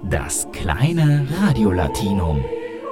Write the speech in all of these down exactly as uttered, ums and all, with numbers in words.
Das kleine Radiolatinum.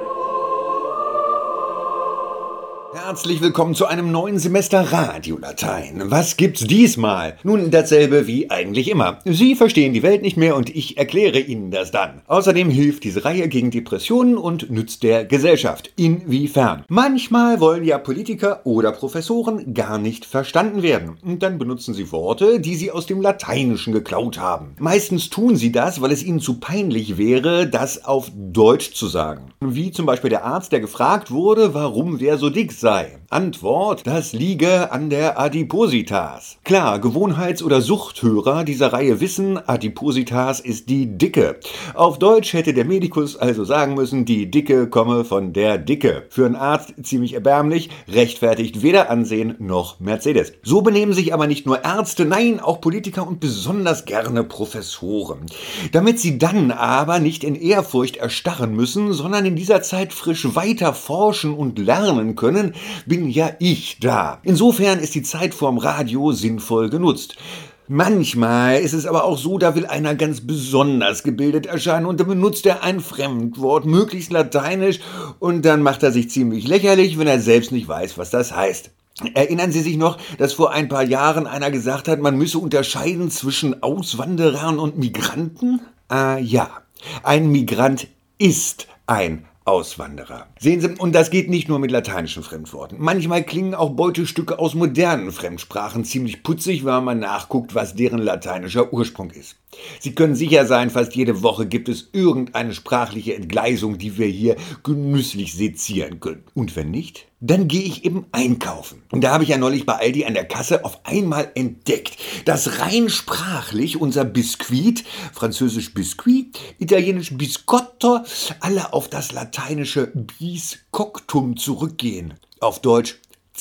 Herzlich willkommen zu einem neuen Semester Radiolatein. Was gibt's diesmal? Nun, dasselbe wie eigentlich immer. Sie verstehen die Welt nicht mehr und ich erkläre Ihnen das dann. Außerdem hilft diese Reihe gegen Depressionen und nützt der Gesellschaft. Inwiefern? Manchmal wollen ja Politiker oder Professoren gar nicht verstanden werden. Und dann benutzen sie Worte, die sie aus dem Lateinischen geklaut haben. Meistens tun sie das, weil es ihnen zu peinlich wäre, das auf Deutsch zu sagen. Wie zum Beispiel der Arzt, der gefragt wurde, warum wer so dick sei. Antwort: Das liege an der Adipositas. Klar, Gewohnheits- oder Suchthörer dieser Reihe wissen, Adipositas ist die Dicke. Auf Deutsch hätte der Medikus also sagen müssen, die Dicke komme von der Dicke. Für einen Arzt ziemlich erbärmlich, rechtfertigt weder Ansehen noch Mercedes. So benehmen sich aber nicht nur Ärzte, nein, auch Politiker und besonders gerne Professoren. Damit sie dann aber nicht in Ehrfurcht erstarren müssen, sondern in dieser Zeit frisch weiter forschen und lernen können, bin ja ich da. Insofern ist die Zeit vorm Radio sinnvoll genutzt. Manchmal ist es aber auch so, da will einer ganz besonders gebildet erscheinen und dann benutzt er ein Fremdwort, möglichst lateinisch, und dann macht er sich ziemlich lächerlich, wenn er selbst nicht weiß, was das heißt. Erinnern Sie sich noch, dass vor ein paar Jahren einer gesagt hat, man müsse unterscheiden zwischen Auswanderern und Migranten? Ah ja, ein Migrant ist ein Auswanderer. Sehen Sie, und das geht nicht nur mit lateinischen Fremdworten. Manchmal klingen auch Beutestücke aus modernen Fremdsprachen ziemlich putzig, wenn man mal nachguckt, was deren lateinischer Ursprung ist. Sie können sicher sein, fast jede Woche gibt es irgendeine sprachliche Entgleisung, die wir hier genüsslich sezieren können. Und wenn nicht, dann gehe ich eben einkaufen. Und da habe ich ja neulich bei Aldi an der Kasse auf einmal entdeckt, dass rein sprachlich unser Biskuit, französisch Biscuit, italienisch Biscotto, alle auf das lateinische bis coctum zurückgehen. Auf Deutsch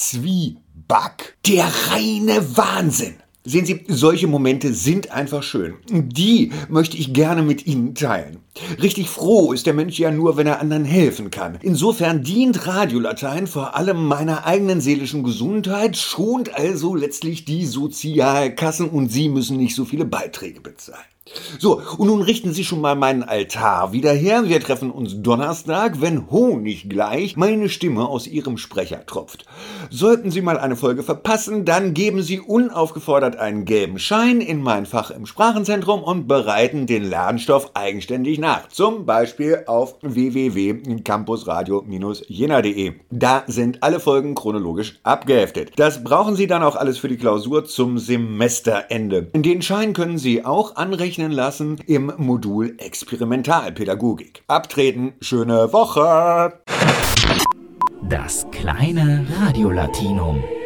Zwieback. Der reine Wahnsinn! Sehen Sie, solche Momente sind einfach schön. Die möchte ich gerne mit Ihnen teilen. Richtig froh ist der Mensch ja nur, wenn er anderen helfen kann. Insofern dient Radiolatein vor allem meiner eigenen seelischen Gesundheit, schont also letztlich die Sozialkassen und Sie müssen nicht so viele Beiträge bezahlen. So, und nun richten Sie schon mal meinen Altar wieder her. Wir treffen uns Donnerstag, wenn honiggleich meine Stimme aus Ihrem Sprecher tropft. Sollten Sie mal eine Folge verpassen, dann geben Sie unaufgefordert einen gelben Schein in mein Fach im Sprachenzentrum und bereiten den Lernstoff eigenständig nach. Zum Beispiel auf w w w punkt campusradio Bindestrich jena punkt de. Da sind alle Folgen chronologisch abgeheftet. Das brauchen Sie dann auch alles für die Klausur zum Semesterende. Den Schein können Sie auch anrechnen lassen im Modul Experimentalpädagogik. Abtreten, schöne Woche! Das kleine Radiolatinum.